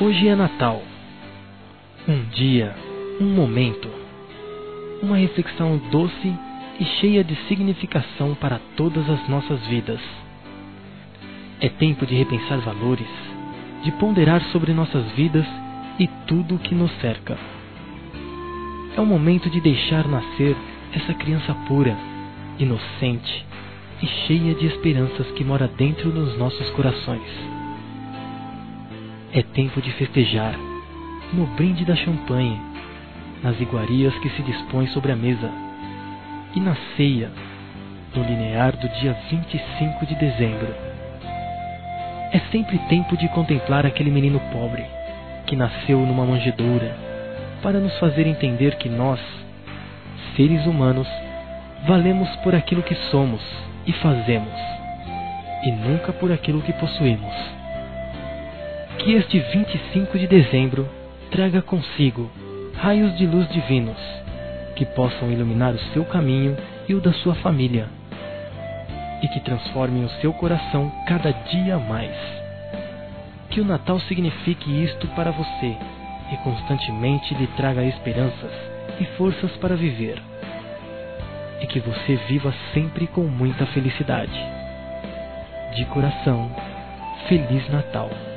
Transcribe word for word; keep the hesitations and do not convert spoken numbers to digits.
Hoje é Natal. Um dia, um momento, uma reflexão doce e cheia de significação para todas as nossas vidas. É tempo de repensar valores, de ponderar sobre nossas vidas e tudo o que nos cerca. É o momento de deixar nascer essa criança pura, inocente e cheia de esperanças que mora dentro dos nossos corações. É tempo de festejar, no brinde da champanhe, nas iguarias que se dispõem sobre a mesa, e na ceia, no linear do dia vinte e cinco de dezembro. É sempre tempo de contemplar aquele menino pobre, que nasceu numa manjedoura, para nos fazer entender que nós, seres humanos, valemos por aquilo que somos e fazemos, e nunca por aquilo que possuímos. Que este vinte e cinco de dezembro traga consigo raios de luz divinos, que possam iluminar o seu caminho e o da sua família, e que transformem o seu coração cada dia mais. Que o Natal signifique isto para você e constantemente lhe traga esperanças e forças para viver, e que você viva sempre com muita felicidade. De coração, Feliz Natal!